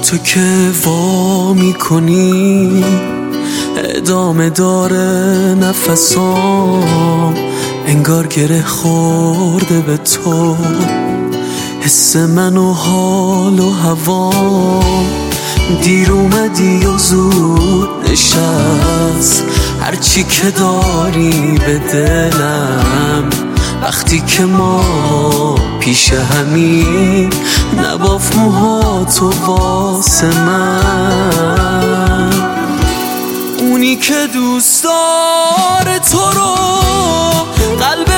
تو که وا میکنی ادامه داره نفسام، انگار گره خورده به تو حس من و حال و هوام. دیر اومدی و زود نشست هرچی که داری به دلم، وقتی که ما پیش همین نباف موهاتو واسه من. اونی که دوست داره تو رو قلب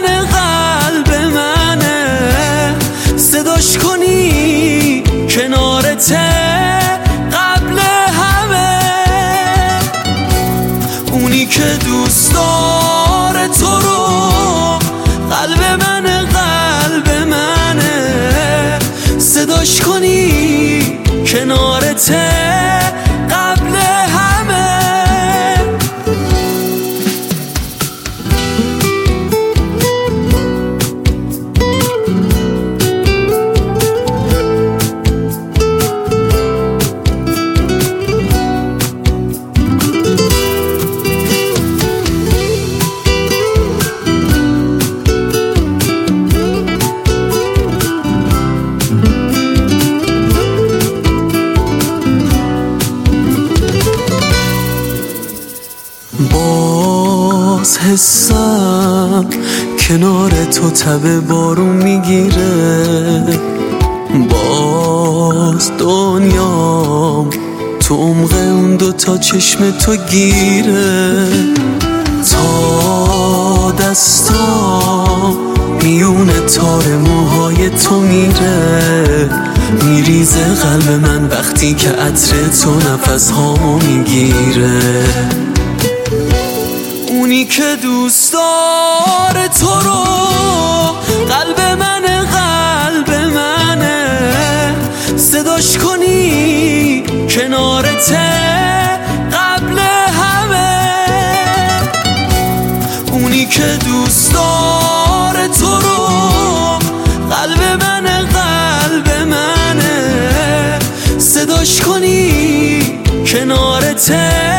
منه صداش کنی کنارته قبل همه. اونی که دوست داره تو رو قلب منه صداش کنی کنارته قبل همه. باز حسم کنار تو تب بارون میگیره، باز دنیام تو عمق اون دوتا چشم تو گیره. تا دستام میونه تار موهای تو میریزه قلب من وقتی که عطر تو نفس هامو میگیره. اونی که دوست داره تو رو قلب منه صداش کنی کنارته قبل همه. اونی که دوست داره تو رو قلب منه صداش کنی کنارته